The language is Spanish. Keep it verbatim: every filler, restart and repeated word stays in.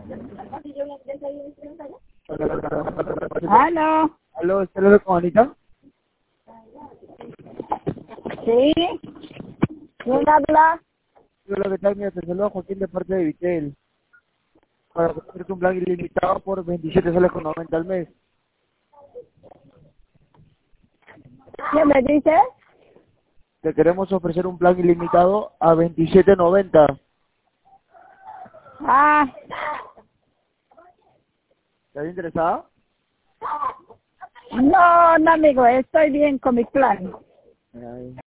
¿Aló? ¿Aló? ¿Está hablando con Anita? ¿Sí? ¿Quién habla? Hola, ¿qué tal? Mira, te saluda Joaquín de parte de Vitel. Para ofrecerte un plan ilimitado por veintisiete soles con noventa al mes. ¿Qué me dice? Te queremos ofrecer un plan ilimitado a veintisiete noventa. Ah, ¿Estás interesada? no, no, amigo, estoy bien con mi plan. Ay.